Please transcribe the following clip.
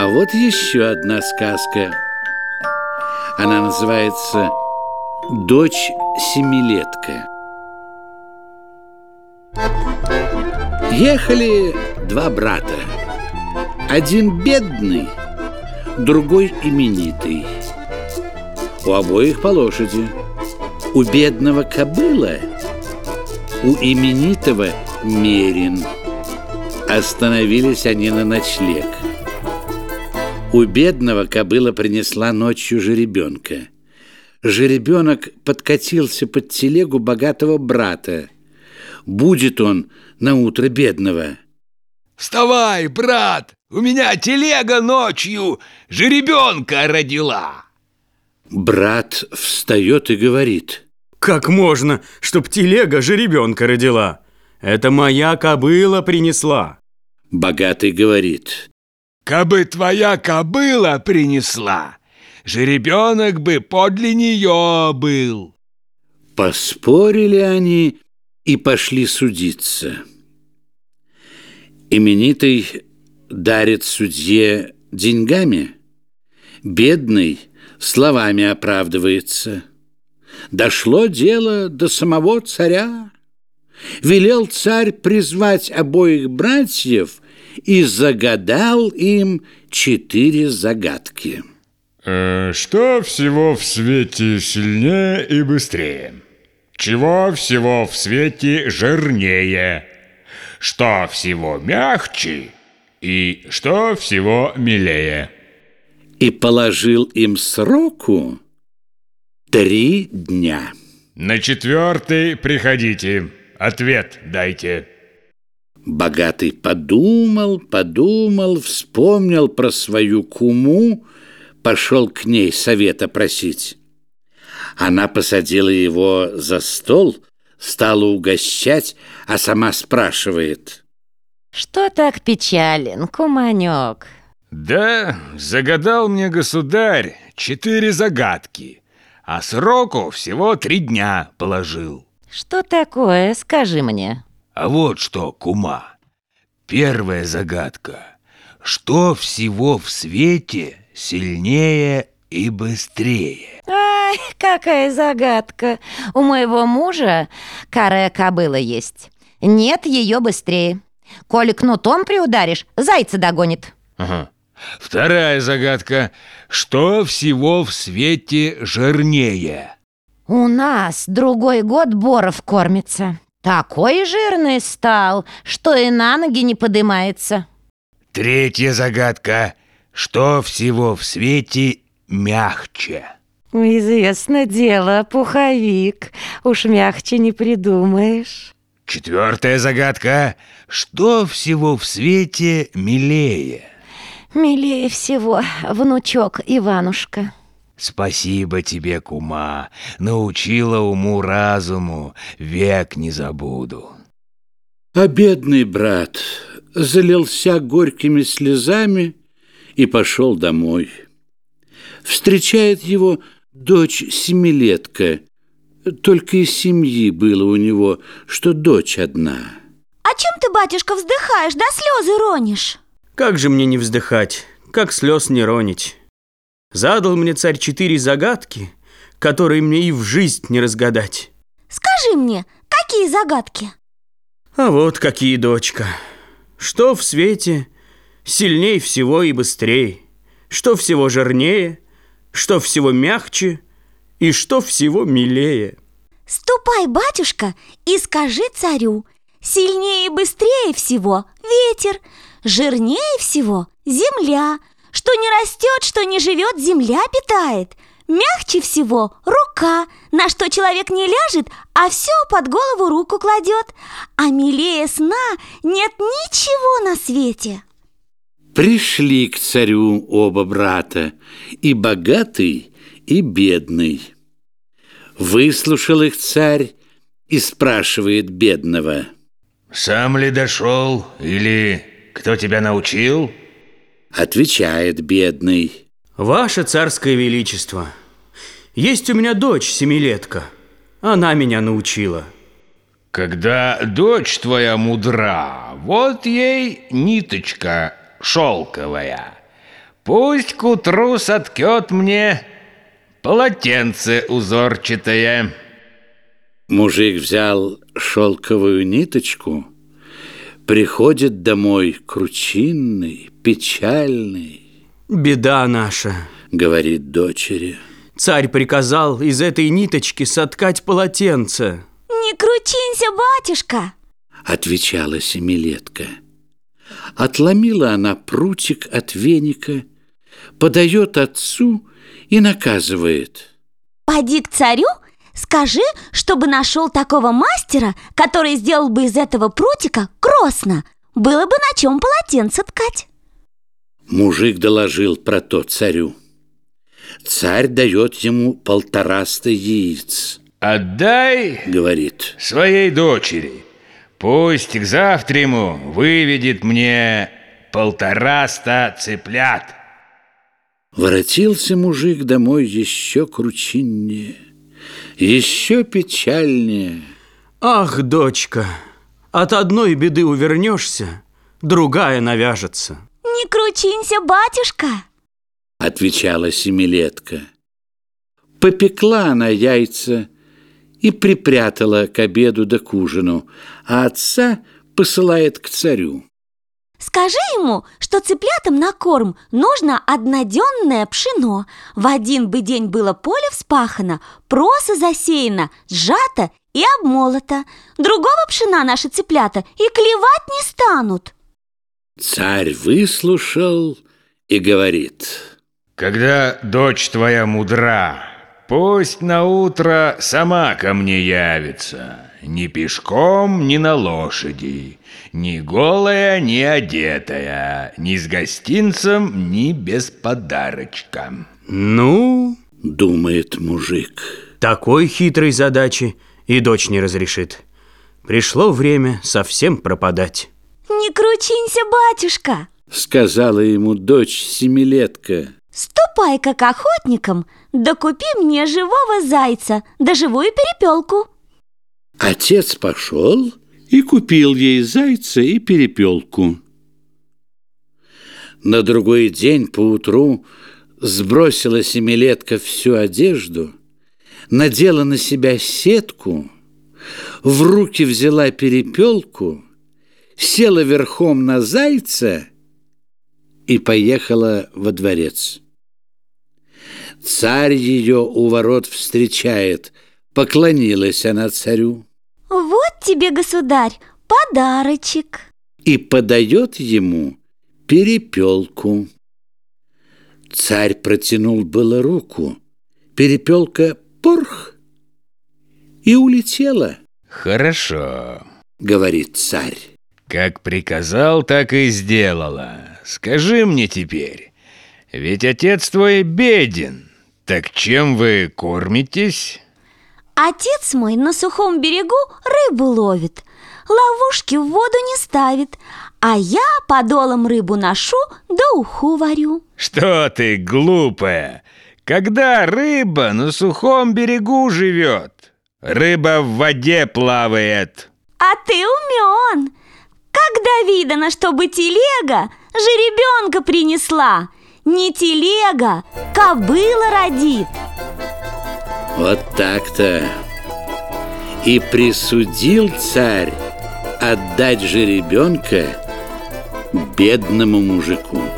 А вот еще одна сказка. Она называется «Дочь семилетка». Ехали два брата. Один бедный, другой именитый. У обоих по лошади. У бедного кобыла, у именитого мерин. Остановились они на ночлег. У бедного кобыла принесла ночью жеребенка. Жеребенок подкатился под телегу богатого брата. Будет он на утро бедного. «Вставай, брат! У меня телега ночью жеребенка родила!» Брат встает и говорит: «Как можно, чтоб телега жеребенка родила? Это моя кобыла принесла». Богатый говорит: «Кабы твоя кобыла принесла, жеребенок бы подле нее был». Поспорили они и пошли судиться. Именитый дарит судье деньгами, бедный словами оправдывается. Дошло дело до самого царя. Велел царь призвать обоих братьев и загадал им 4 загадки. Что всего в свете сильнее и быстрее? Чего всего в свете жирнее? Что всего мягче? И что всего милее? И положил им сроку 3 дня. На 4-й приходите, ответ дайте. Богатый подумал, вспомнил про свою куму, пошел к ней совета просить. Она посадила его за стол, стала угощать, а сама спрашивает: «Что так печален, куманек?» «Да, загадал мне государь 4 загадки, а сроку всего 3 дня положил». «Что такое, скажи мне?» А вот что, кума. Первая загадка. Что всего в свете сильнее и быстрее? Ай, какая загадка! У моего мужа карая кобыла есть. Нет ее быстрее. Коли кнутом приударишь, зайца догонит. Ага. Вторая загадка. Что всего в свете жирнее? У нас другой год боров кормится. Такой жирный стал, что и на ноги не подымается. Третья загадка. Что всего в свете мягче? Известно дело, пуховик. Уж мягче не придумаешь. Четвертая загадка. Что всего в свете милее? Милее всего внучок Иванушка. Спасибо тебе, кума. Научила уму-разуму, век не забуду. А бедный брат залился горькими слезами и пошел домой. Встречает его дочь семилетка. Только из семьи было у него, что дочь одна. «О чем ты, батюшка, вздыхаешь, да слезы ронишь?» Как же мне не вздыхать, как слез не ронить? Задал мне царь 4 загадки, которые мне и в жизнь не разгадать. «Скажи мне, какие загадки?» А вот какие, дочка. Что в свете сильней всего и быстрее? Что всего жирнее? Что всего мягче? И что всего милее? «Ступай, батюшка, и скажи царю: сильнее и быстрее всего ветер, жирнее всего земля. Что не растет, что не живет, земля питает. Мягче всего рука, на что человек не ляжет, а все под голову руку кладет. А милее сна нет ничего на свете». Пришли к царю оба брата, и богатый, и бедный. Выслушал их царь и спрашивает бедного: «Сам ли дошел, или кто тебя научил?» Отвечает бедный: Ваше царское величество, есть у меня дочь семилетка. Она меня научила. Когда дочь твоя мудра, вот ей ниточка шелковая. Пусть к утру соткет мне полотенце узорчатое. Мужик взял шелковую ниточку, приходит домой кручинный, печальный. Беда наша, Говорит дочери. царь приказал из этой ниточки соткать полотенце. Не кручинься, батюшка. Отвечала семилетка. Отломила она прутик от веника, подает отцу и наказывает. Поди к царю, скажи, чтобы нашел такого мастера, который сделал бы из этого прутика кросно. Было бы на чем полотенце ткать. Мужик доложил про то царю. Царь дает ему 1,5 яиц. Отдай, Говорит. своей дочери. Пусть к завтраму выведет мне 150 цыплят. Воротился мужик домой еще кручиннее, еще печальнее. Ах, дочка, от одной беды увернешься, другая навяжется. Не кручинься, батюшка. Отвечала семилетка. Попекла она яйца и припрятала к обеду да к ужину, а отца посылает к царю. Скажи ему, что цыплятам на корм нужно одноденное пшено. В один бы день было поле вспахано, проса засеяно, сжато и обмолото. Другого пшена наши цыплята и клевать не станут. Царь выслушал и говорит. Когда дочь твоя мудра, пусть наутро сама ко мне явится. Ни пешком, ни на лошади, ни голая, ни одетая, ни с гостинцем, ни без подарочка. Ну, Думает мужик. такой хитрой задачи и дочь не разрешит. Пришло время совсем пропадать. Не кручинься, батюшка. Сказала ему дочь семилетка. Ступай-ка к охотникам, да купи мне живого зайца, да живую перепелку. Отец пошел и купил ей зайца и перепелку. На другой день поутру сбросила семилетка всю одежду, надела на себя сетку, в руки взяла перепелку, села верхом на зайца и поехала во дворец. Царь ее у ворот встречает, поклонилась она царю. Вот тебе, государь, подарочек. И подает ему перепелку. Царь протянул было руку, перепелка порх и улетела. Хорошо, Говорит царь. как приказал, так и сделала. Скажи мне теперь, ведь отец твой беден, так чем вы кормитесь? Отец мой на сухом берегу рыбу ловит, ловушки в воду не ставит, а я подолом рыбу ношу да уху варю. Что ты, глупая? Когда рыба на сухом берегу живет, рыба в воде плавает. А ты умен. Когда видано, чтобы телега жеребенка принесла? Не телега, кобыла родит. Вот так-то. И присудил царь отдать жеребенка бедному мужику.